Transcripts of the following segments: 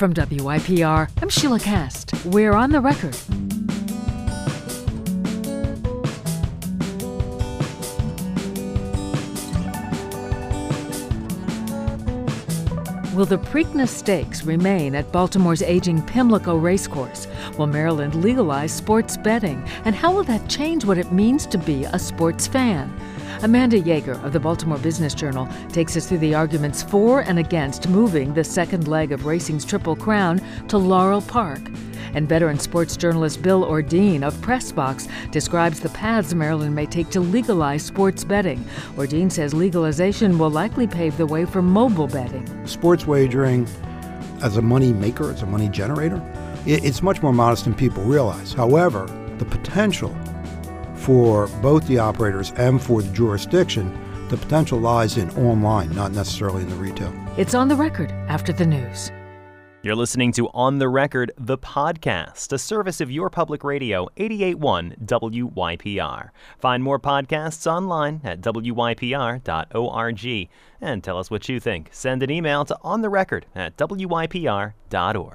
From WYPR, I'm Sheila Cast. We're on the record. Will the Preakness Stakes remain at Baltimore's aging Pimlico Racecourse? Will Maryland legalize sports betting? And how will that change what it means to be a sports fan? Amanda Yeager of the Baltimore Business Journal takes us through the arguments for and against moving the second leg of racing's Triple Crown to Laurel Park. And veteran sports journalist Bill Ordine of PressBox describes the paths Maryland may take to legalize sports betting. Ordine says legalization will likely pave the way for mobile betting. Sports wagering as a money maker, as a money generator, it's much more modest than people realize. However, the potential for both the operators and for the jurisdiction, the potential lies in online, not necessarily in the retail. It's On the Record after the news. You're listening to On the Record, the podcast, a service of your public radio, 88.1 WYPR. Find more podcasts online at wypr.org. And tell us what you think. Send an email to ontherecord@wypr.org.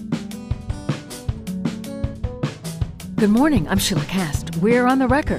Good morning, I'm Sheila Cast. We're on the record.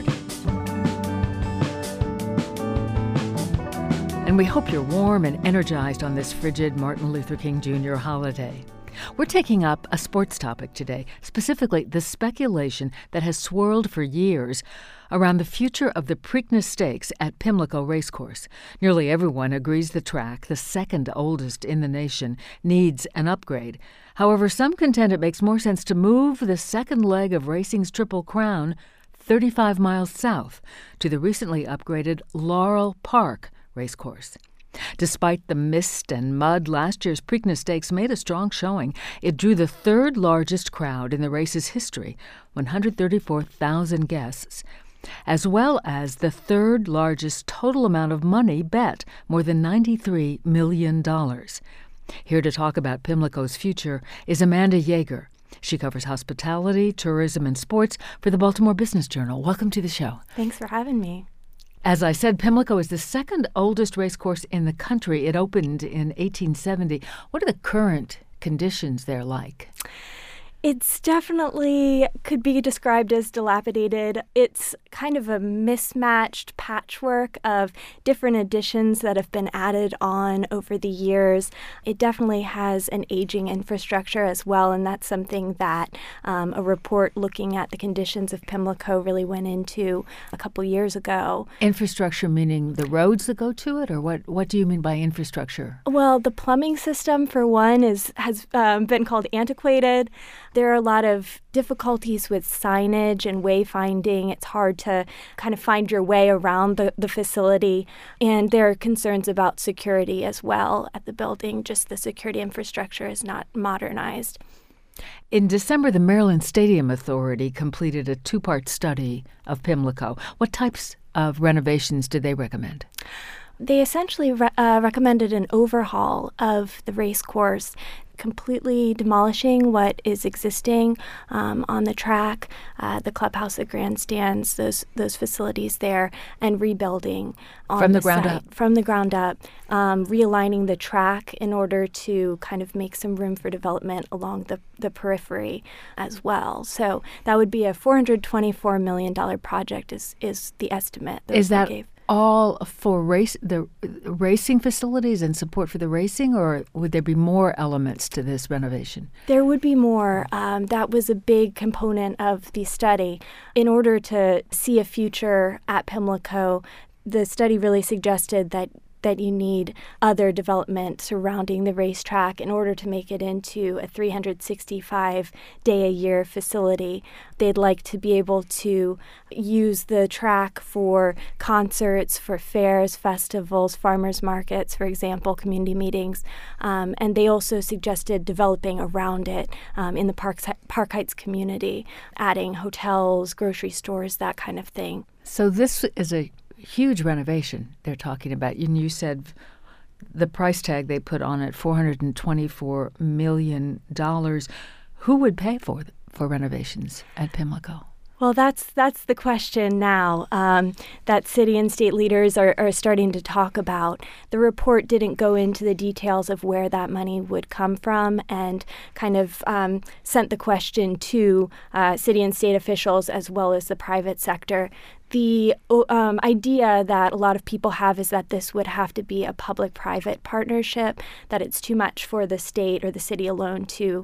And we hope you're warm and energized on this frigid Martin Luther King Jr. holiday. We're taking up a sports topic today, specifically the speculation that has swirled for years around the future of the Preakness Stakes at Pimlico Racecourse. Nearly everyone agrees the track, the second oldest in the nation, needs an upgrade. However, some contend it makes more sense to move the second leg of racing's Triple Crown 35 miles south to the recently upgraded Laurel Park Racecourse. Despite the mist and mud, last year's Preakness Stakes made a strong showing. It drew the third largest crowd in the race's history, 134,000 guests, as well as the third largest total amount of money bet, more than $93 million. Here to talk about Pimlico's future is Amanda Yeager. She covers hospitality, tourism, and sports for the Baltimore Business Journal. Welcome to the show. Thanks for having me. As I said, Pimlico is the second oldest racecourse in the country. It opened in 1870. What are the current conditions there like? It's definitely could be described as dilapidated. It's kind of a mismatched patchwork of different additions that have been added on over the years. It definitely has an aging infrastructure as well, and that's something that a report looking at the conditions of Pimlico really went into a couple years ago. Infrastructure meaning the roads that go to it, or what do you mean by infrastructure? Well, the plumbing system, for one, has been called antiquated. There are a lot of difficulties with signage and wayfinding. It's hard to kind of find your way around the facility. And there are concerns about security as well at the building. Just the security infrastructure is not modernized. In December, the Maryland Stadium Authority completed a two-part study of Pimlico. What types of renovations did they recommend? They essentially recommended an overhaul of the race course, completely demolishing what is existing on the track, the clubhouse, the grandstands, those facilities there, and rebuilding on from the ground up. From the ground up, realigning the track in order to kind of make some room for development along the periphery as well. So that would be a $424 million project is the estimate that is that gave. All for the racing facilities and support for the racing, or would there be more elements to this renovation? There would be more. That was a big component of the study. In order to see a future at Pimlico, the study really suggested that you need other development surrounding the racetrack in order to make it into a 365-day-a-year facility. They'd like to be able to use the track for concerts, for fairs, festivals, farmers markets, for example, community meetings. And they also suggested developing around it in the Park Heights community, adding hotels, grocery stores, that kind of thing. So this is a huge renovation they're talking about. And you said the price tag they put on it, $424 million. Who would pay for renovations at Pimlico? Well, that's the question now that city and state leaders are starting to talk about. The report didn't go into the details of where that money would come from and kind of sent the question to city and state officials as well as the private sector. The idea that a lot of people have is that this would have to be a public-private partnership, that it's too much for the state or the city alone to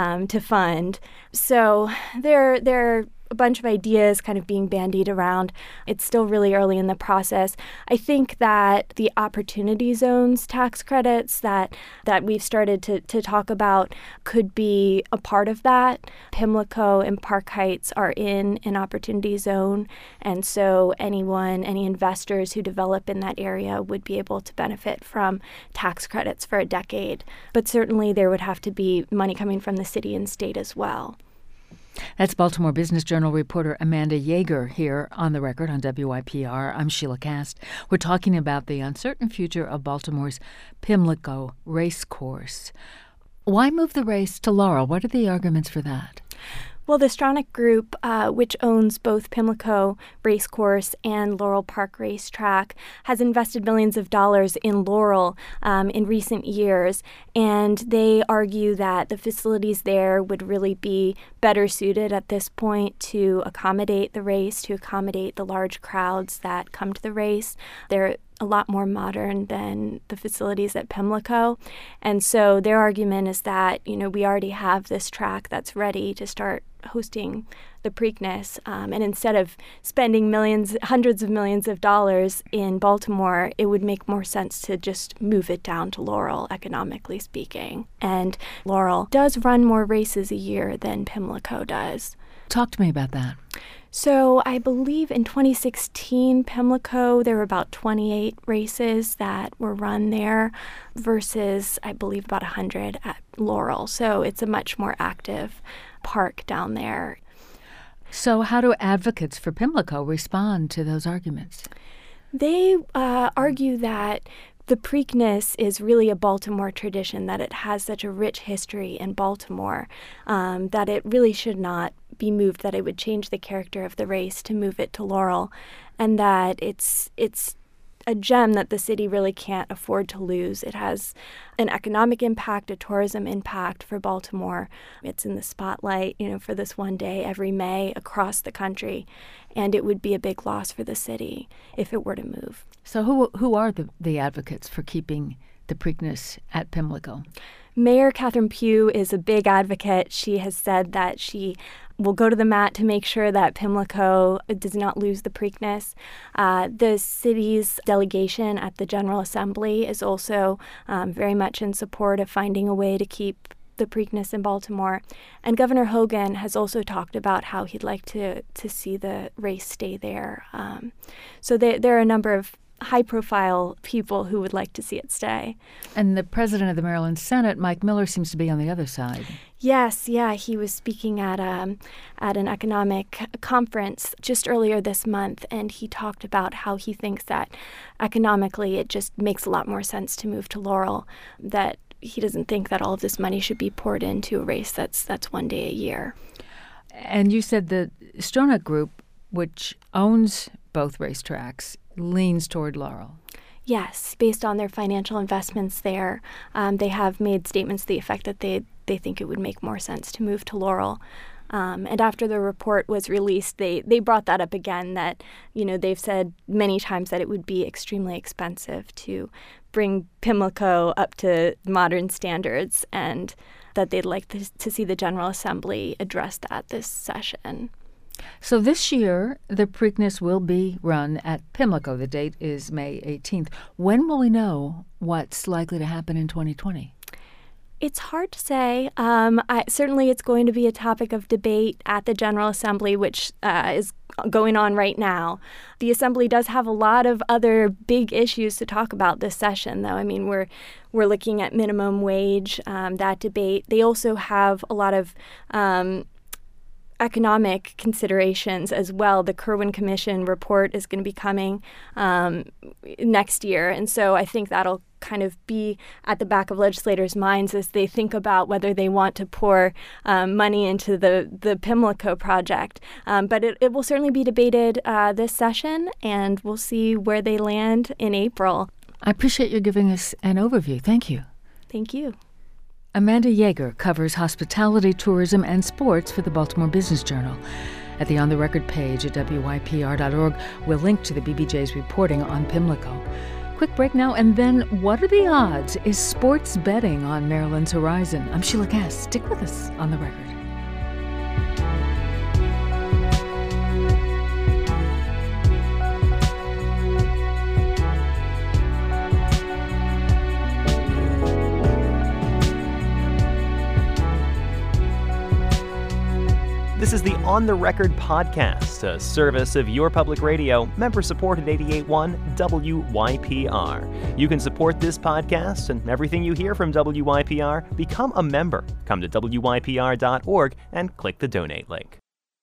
fund. So there are a bunch of ideas kind of being bandied around. It's still really early in the process. I think that the opportunity zones tax credits that we've started to talk about could be a part of that. Pimlico and Park Heights are in an opportunity zone, and so any investors who develop in that area would be able to benefit from tax credits for a decade. But certainly there would have to be money coming from the city and state as well. That's Baltimore Business Journal reporter Amanda Yeager here on The Record on WYPR. I'm Sheila Kast. We're talking about the uncertain future of Baltimore's Pimlico race course. Why move the race to Laurel? What are the arguments for that? Well, the Stronach Group, which owns both Pimlico Racecourse and Laurel Park Racetrack, has invested millions of dollars in Laurel in recent years, and they argue that the facilities there would really be better suited at this point to accommodate the race, to accommodate the large crowds that come to the race. They're a lot more modern than the facilities at Pimlico. And so their argument is that, we already have this track that's ready to start hosting the Preakness. And instead of spending hundreds of millions of dollars in Baltimore, it would make more sense to just move it down to Laurel, economically speaking. And Laurel does run more races a year than Pimlico does. Talk to me about that. So I believe in 2016, Pimlico, there were about 28 races that were run there versus, I believe, about 100 at Laurel. So it's a much more active park down there. So how do advocates for Pimlico respond to those arguments? They argue that the Preakness is really a Baltimore tradition, that it has such a rich history in Baltimore, that it really should not be moved, that it would change the character of the race to move it to Laurel, and that it's a gem that the city really can't afford to lose. It has an economic impact, a tourism impact for Baltimore. It's in the spotlight, for this one day every May across the country, and it would be a big loss for the city if it were to move. So who are the advocates for keeping the Preakness at Pimlico? Mayor Catherine Pugh is a big advocate. She has said that she will go to the mat to make sure that Pimlico does not lose the Preakness. The city's delegation at the General Assembly is also very much in support of finding a way to keep the Preakness in Baltimore. And Governor Hogan has also talked about how he'd like to see the race stay there. So there are a number of high-profile people who would like to see it stay. And the president of the Maryland Senate, Mike Miller, seems to be on the other side. Yes, he was speaking at an economic conference just earlier this month, and he talked about how he thinks that economically it just makes a lot more sense to move to Laurel, that he doesn't think that all of this money should be poured into a race that's one day a year. And you said the Stronach Group, which owns both racetracks, leans toward Laurel. Yes, based on their financial investments there, they have made statements to the effect that they think it would make more sense to move to Laurel. And after the report was released, they brought that up again, that, they've said many times that it would be extremely expensive to bring Pimlico up to modern standards, and that they'd like to see the General Assembly address that this session. So this year, the Preakness will be run at Pimlico. The date is May 18th. When will we know what's likely to happen in 2020? It's hard to say. Certainly it's going to be a topic of debate at the General Assembly, which is going on right now. The Assembly does have a lot of other big issues to talk about this session, though. I mean, we're looking at minimum wage, that debate. They also have a lot of economic considerations as well. The Kirwan Commission report is going to be coming next year, and so I think that'll kind of be at the back of legislators' minds as they think about whether they want to pour money into the Pimlico project. But it will certainly be debated this session, and we'll see where they land in April. I appreciate you giving us an overview. Thank you. Thank you. Amanda Yeager covers hospitality, tourism, and sports for the Baltimore Business Journal. At the On the Record page at WYPR.org, we'll link to the BBJ's reporting on Pimlico. Quick break now, and then what are the odds? Is sports betting on Maryland's horizon? I'm Sheila Cass. Stick with us on The Record. This is the On the Record podcast, a service of your public radio, member-supported 88.1 WYPR. You can support this podcast and everything you hear from WYPR. Become a member. Come to WYPR.org and click the donate link.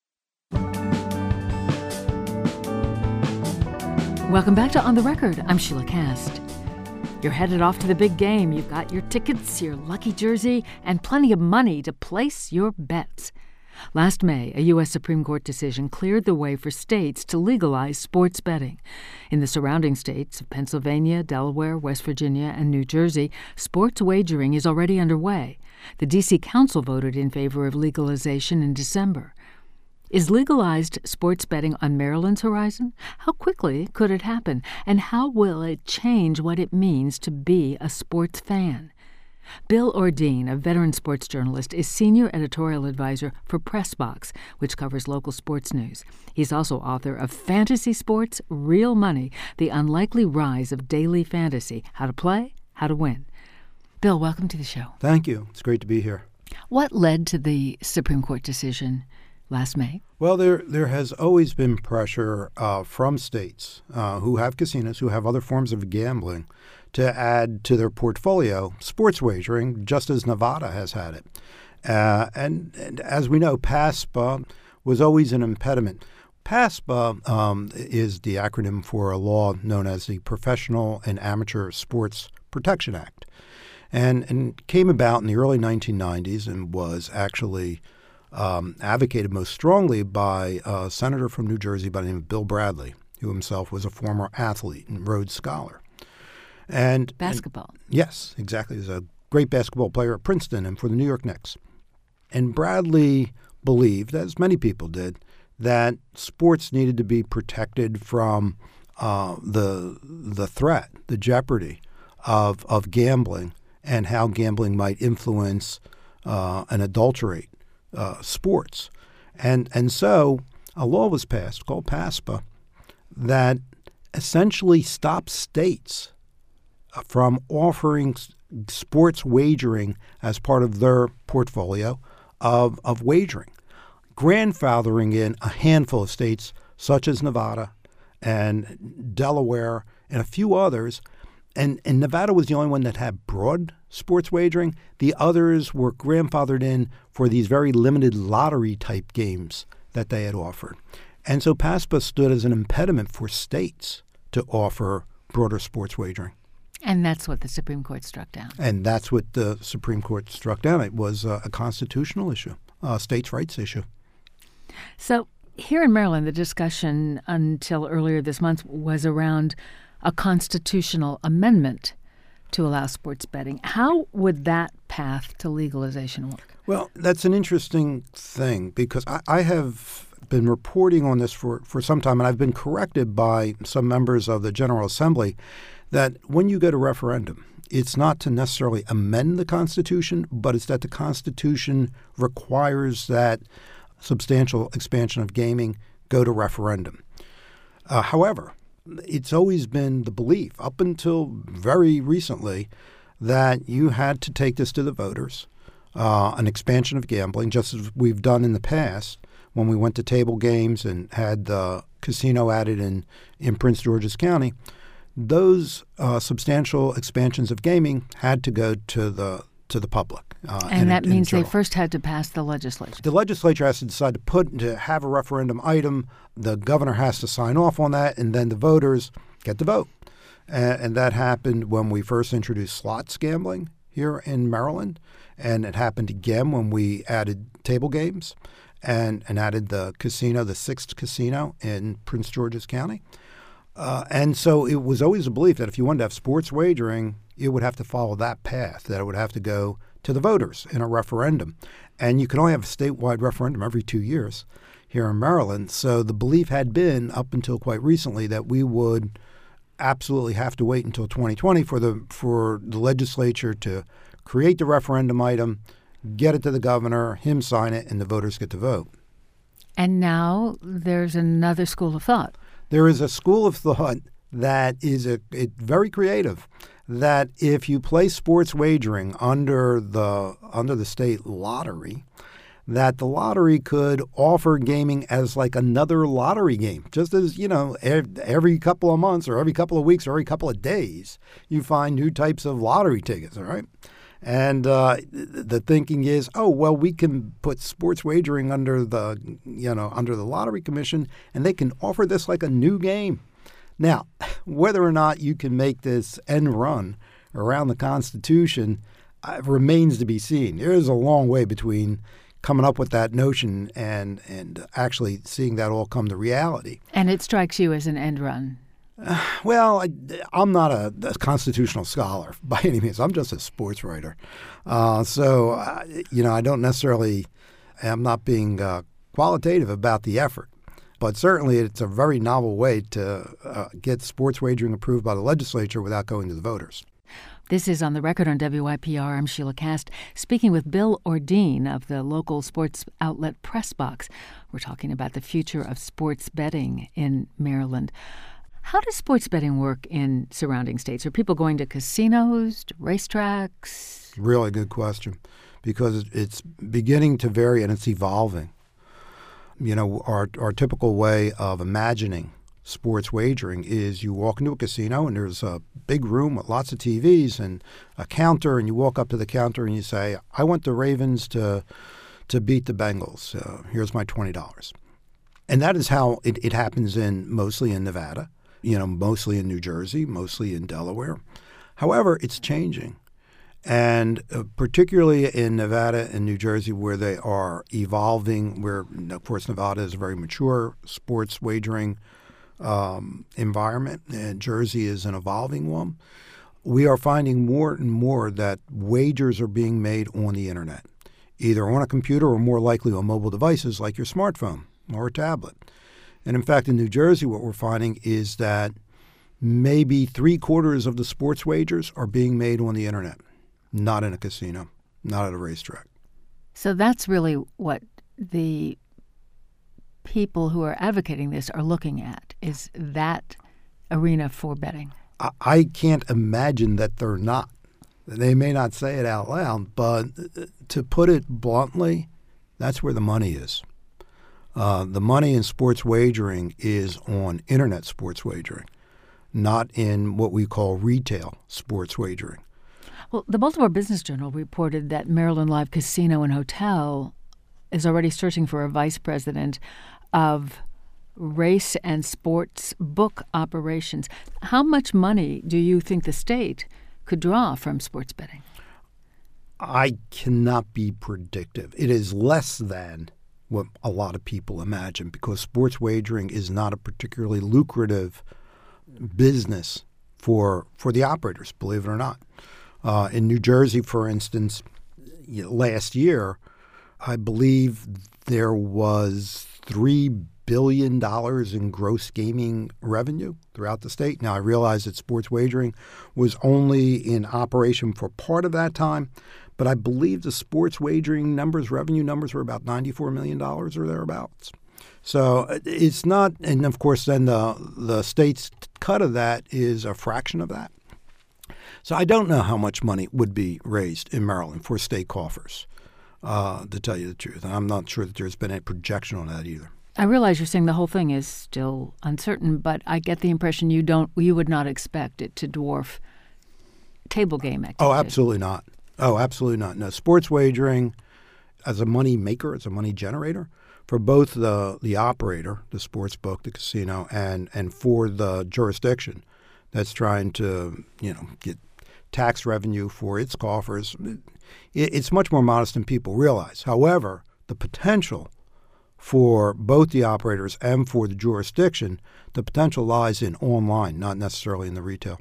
Welcome back to On the Record. I'm Sheila Cast. You're headed off to the big game. You've got your tickets, your lucky jersey, and plenty of money to place your bets. Last May, a U.S. Supreme Court decision cleared the way for states to legalize sports betting. In the surrounding states of Pennsylvania, Delaware, West Virginia, and New Jersey, sports wagering is already underway. The D.C. Council voted in favor of legalization in December. Is legalized sports betting on Maryland's horizon? How quickly could it happen? And how will it change what it means to be a sports fan? Bill Ordine, a veteran sports journalist, is senior editorial advisor for PressBox, which covers local sports news. He's also author of Fantasy Sports, Real Money, The Unlikely Rise of Daily Fantasy, How to Play, How to Win. Bill, welcome to the show. Thank you. It's great to be here. What led to the Supreme Court decision last May? Well, there has always been pressure from states who have casinos, who have other forms of gambling, to add to their portfolio sports wagering, just as Nevada has had it. And as we know, PASPA was always an impediment. PASPA is the acronym for a law known as the Professional and Amateur Sports Protection Act, and came about in the early 1990s and was actually advocated most strongly by a senator from New Jersey by the name of Bill Bradley, who himself was a former athlete and Rhodes Scholar. And basketball. Yes, exactly. He was a great basketball player at Princeton and for the New York Knicks. And Bradley believed, as many people did, that sports needed to be protected from the threat, the jeopardy of gambling and how gambling might influence and adulterate sports. And so a law was passed called PASPA that essentially stops states from offering sports wagering as part of their portfolio of wagering, grandfathering in a handful of states such as Nevada and Delaware and a few others. And Nevada was the only one that had broad sports wagering. The others were grandfathered in for these very limited lottery-type games that they had offered. And so PASPA stood as an impediment for states to offer broader sports wagering. And that's what the Supreme Court struck down. And that's what the Supreme Court struck down. It was a constitutional issue, a states' rights issue. So here in Maryland, the discussion until earlier this month was around a constitutional amendment to allow sports betting. How would that path to legalization work? Well, that's an interesting thing because I have been reporting on this for some time, and I've been corrected by some members of the General Assembly that when you go to referendum, it's not to necessarily amend the Constitution, but it's that the Constitution requires that substantial expansion of gaming go to referendum. However, it's always been the belief, up until very recently, that you had to take this to the voters, an expansion of gambling, just as we've done in the past when we went to table games and had the casino added in Prince George's County. Those substantial expansions of gaming had to go to the public. And that means they first had to pass the legislature. The legislature has to decide to have a referendum item. The governor has to sign off on that, and then the voters get to vote. And that happened when we first introduced slots gambling here in Maryland. And it happened again when we added table games and added the casino, the sixth casino in Prince George's County. And so it was always a belief that if you wanted to have sports wagering, it would have to follow that path, that it would have to go to the voters in a referendum. And you can only have a statewide referendum every 2 years here in Maryland. So the belief had been up until quite recently that we would absolutely have to wait until 2020 for the legislature to create the referendum item, get it to the governor, him sign it, and the voters get to vote. And now there's another school of thought. There is a school of thought that is very creative, that if you place sports wagering under the state lottery, that the lottery could offer gaming as like another lottery game. Just as, every couple of months or every couple of weeks or every couple of days, you find new types of lottery tickets, all right? And the thinking is, we can put sports wagering under the Lottery Commission, and they can offer this like a new game. Now, whether or not you can make this end run around the Constitution remains to be seen. There is a long way between coming up with that notion and actually seeing that all come to reality. And it strikes you as an end run. Well, I'm not a constitutional scholar by any means. I'm just a sports writer. I don't necessarily – I'm not being qualitative about the effort. But certainly it's a very novel way to get sports wagering approved by the legislature without going to the voters. This is On the Record on WYPR. I'm Sheila Kast, speaking with Bill Ordine of the local sports outlet Pressbox. We're talking about the future of sports betting in Maryland. How does sports betting work in surrounding states? Are people going to casinos, to racetracks? Really good question, because it's beginning to vary and it's evolving. Our typical way of imagining sports wagering is you walk into a casino and there's a big room with lots of TVs and a counter, and you walk up to the counter and you say, I want the Ravens to beat the Bengals. Here's my $20. And that is how it happens mostly in Nevada, mostly in New Jersey, mostly in Delaware. However, it's changing. And particularly in Nevada and New Jersey, where they are evolving, where, of course, Nevada is a very mature sports wagering environment, and Jersey is an evolving one, we are finding more and more that wagers are being made on the Internet, either on a computer or more likely on mobile devices like your smartphone or a tablet. And in fact, in New Jersey, what we're finding is that maybe 3/4 of the sports wagers are being made on the Internet. Not in a casino, not at a racetrack. So that's really what the people who are advocating this are looking at, is that arena for betting. I can't imagine that they're not. They may not say it out loud, but to put it bluntly, that's where the money is. The money in sports wagering is on Internet sports wagering, not in what we call retail sports wagering. Well, the Baltimore Business Journal reported that Maryland Live Casino and Hotel is already searching for a vice president of race and sports book operations. How much money do you think the state could draw from sports betting? I cannot be predictive. It is less than what a lot of people imagine, because sports wagering is not a particularly lucrative business for the operators, believe it or not. In New Jersey, for instance, last year, I believe there was $3 billion in gross gaming revenue throughout the state. Now, I realize that sports wagering was only in operation for part of that time, but I believe the sports wagering revenue numbers were about $94 million or thereabouts. So it's not, and of course then the state's cut of that is a fraction of that. So I don't know how much money would be raised in Maryland for state coffers, to tell you the truth. And I'm not sure that there's been any projection on that either. I realize you're saying the whole thing is still uncertain, but I get the impression you would not expect it to dwarf table game activity. Oh, absolutely not. No, sports wagering as a money maker, as a money generator, for both the operator, the sports book, the casino, and for the jurisdiction, that's trying to, get tax revenue for its coffers. It's much more modest than people realize. However, the potential for both the operators and for the jurisdiction, the potential lies in online, not necessarily in the retail.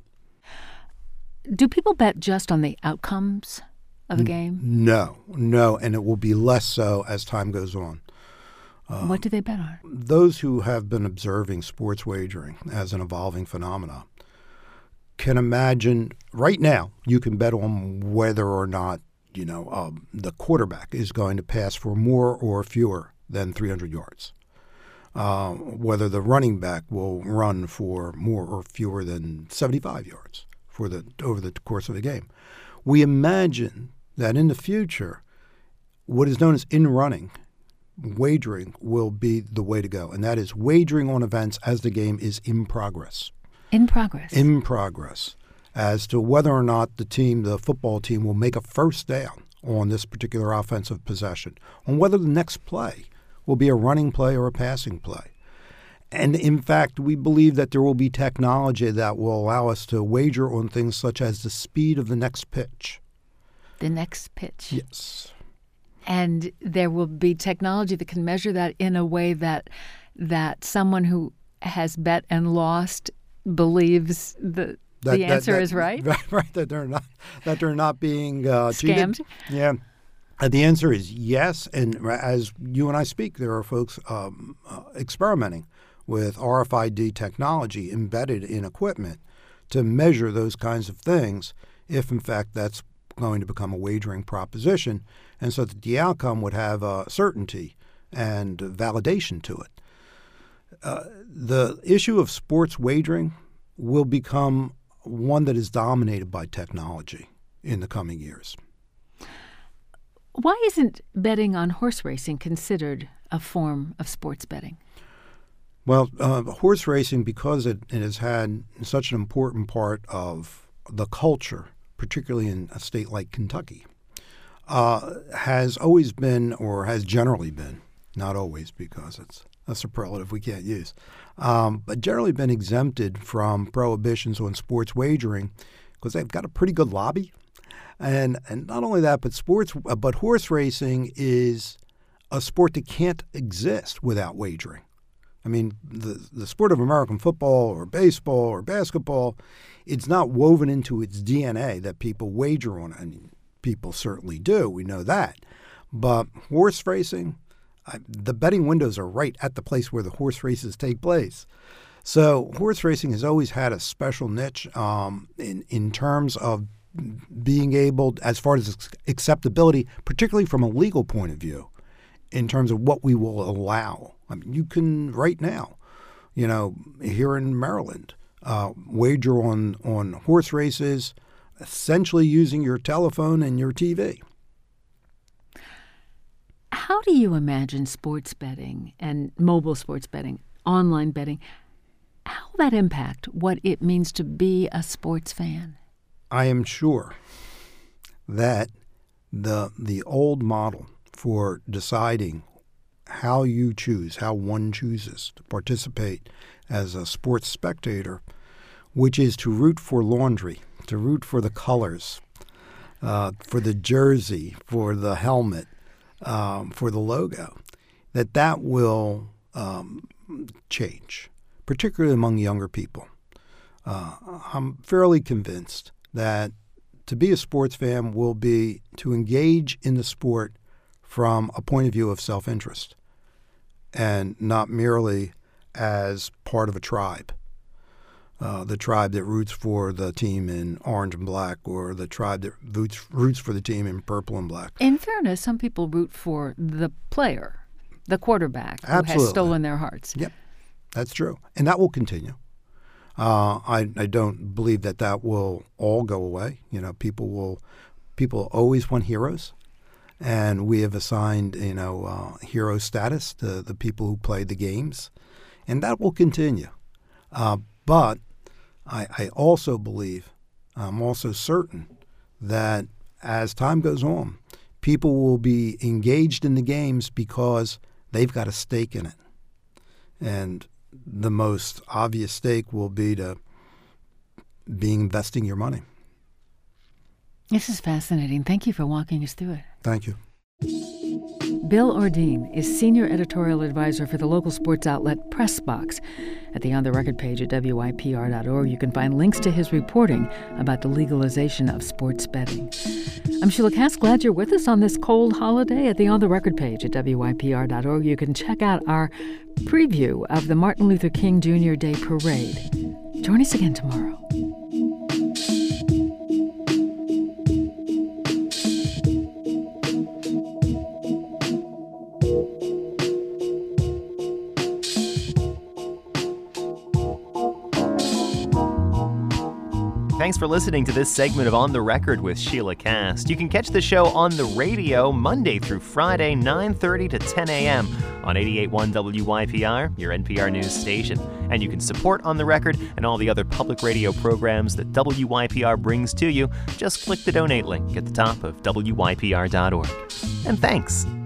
Do people bet just on the outcomes of a game? No, and it will be less so as time goes on. What do they bet on? Those who have been observing sports wagering as an evolving phenomenon can imagine right now you can bet on whether or not the quarterback is going to pass for more or fewer than 300 yards, whether the running back will run for more or fewer than 75 yards over the course of a game. We imagine that in the future, what is known as in-running wagering will be the way to go, and that is wagering on events as the game is in progress. In progress? In progress, as to whether or not the football team, will make a first down on this particular offensive possession, on whether the next play will be a running play or a passing play. And in fact, we believe that there will be technology that will allow us to wager on things such as the speed of the next pitch. The next pitch? Yes. And there will be technology that can measure that in a way that someone who has bet and lost believes the answer is right? Right, that they're not being scammed? Cheated. Yeah. The answer is yes. And as you and I speak, there are folks experimenting with RFID technology embedded in equipment to measure those kinds of things if, in fact, that's going to become a wagering proposition, and so that the outcome would have certainty and validation to it. The issue of sports wagering will become one that is dominated by technology in the coming years. Why isn't betting on horse racing considered a form of sports betting? Well, horse racing, because it has had such an important part of the culture, particularly in a state like Kentucky, has always been, or has generally been, not always because it's a superlative we can't use, but generally been exempted from prohibitions on sports wagering because they've got a pretty good lobby. And not only that, but horse racing is a sport that can't exist without wagering. I mean, the sport of American football or baseball or basketball, it's not woven into its DNA that people wager on. I mean, people certainly do. We know that. But horse racing, the betting windows are right at the place where the horse races take place. So horse racing has always had a special niche in terms of being able, as far as acceptability, particularly from a legal point of view, in terms of what we will allow. I mean, you can right now, here in Maryland, wager on horse races, essentially using your telephone and your TV. How do you imagine sports betting and mobile sports betting, online betting, how will that impact what it means to be a sports fan? I am sure that the old model for deciding how one chooses to participate as a sports spectator, which is to root for laundry, to root for the colors, for the jersey, for the helmet, for the logo, that will change, particularly among younger people. I'm fairly convinced that to be a sports fan will be to engage in the sport from a point of view of self-interest and not merely as part of a tribe, the tribe that roots for the team in orange and black or the tribe that roots for the team in purple and black. In fairness, some people root for the player, the quarterback, who Absolutely. has stolen their hearts. Yep, that's true. And that will continue. I don't believe that will all go away. People always want heroes. And we have assigned, hero status to the people who play the games, and that will continue. But I also believe, I'm also certain that as time goes on, people will be engaged in the games because they've got a stake in it. And the most obvious stake will be to investing your money. This is fascinating. Thank you for walking us through it. Thank you. Bill Ordine is Senior Editorial Advisor for the local sports outlet Pressbox. At the On the Record page at WYPR.org, you can find links to his reporting about the legalization of sports betting. I'm Sheila Cass. Glad you're with us on this cold holiday. At the On the Record page at WYPR.org, you can check out our preview of the Martin Luther King Jr. Day Parade. Join us again tomorrow. Thanks for listening to this segment of On the Record with Sheila Cast. You can catch the show on the radio Monday through Friday, 9:30 to 10 a.m. on 88.1 WYPR, your NPR news station. And you can support On the Record and all the other public radio programs that WYPR brings to you. Just click the donate link at the top of WYPR.org. And thanks.